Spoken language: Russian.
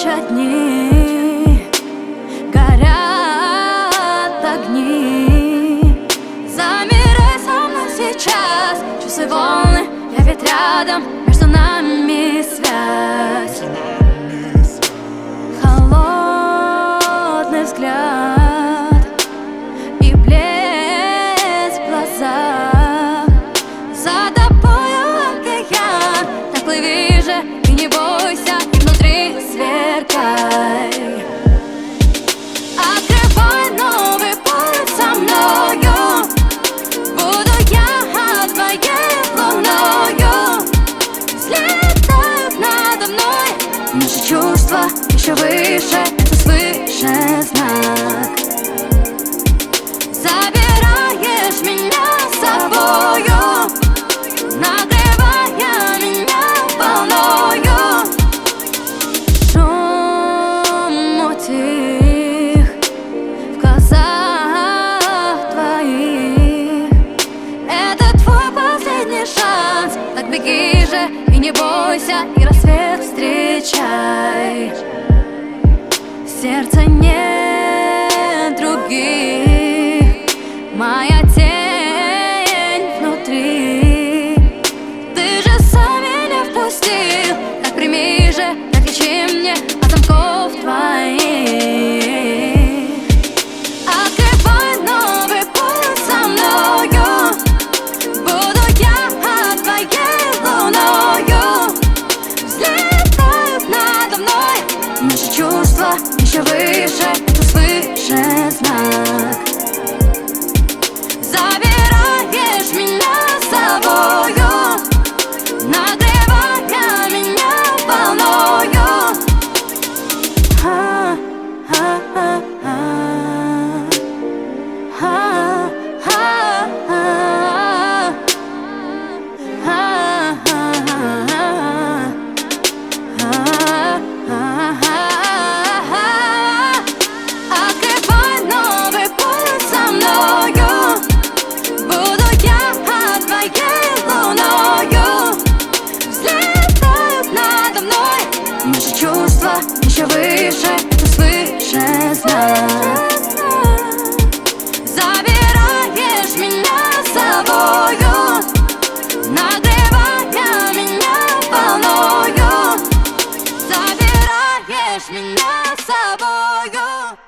ночь дни, горят огни. Замирай со мной сейчас, чувствуй волны, я ведь рядом, между нами связь. Холодный взгляд и блеск в глазах. За тобою океан, так плыви же и не бойся, и внутри сверкай. Открывай новый путь со мною, буду я твоей луною. Взлетают надо мной наши чувства еще выше, это свыше знак. Забираешь меня с собою, накрывая меня волною. Шум утих в глазах твоих. Это твой последний шанс, так беги же и не бойся, и рассвет встречай. В сердце нет других, моя тень внутри. Ты же сам меня впустил, так прими же, так лечи мне от замков твоих. Открывай новый путь со мною, буду я твоей луною. Взлетают надо мной наши чувства еще выше, это свыше знак. Забираешь меня с собою, накрывая меня волною. Открывай новый путь со мною, буду я твоей луною. Взлетают надо мной наши чувства еще выше, это свыше знак. Забираешь меня с собою, накрывая меня волною. Забираешь меня с собою.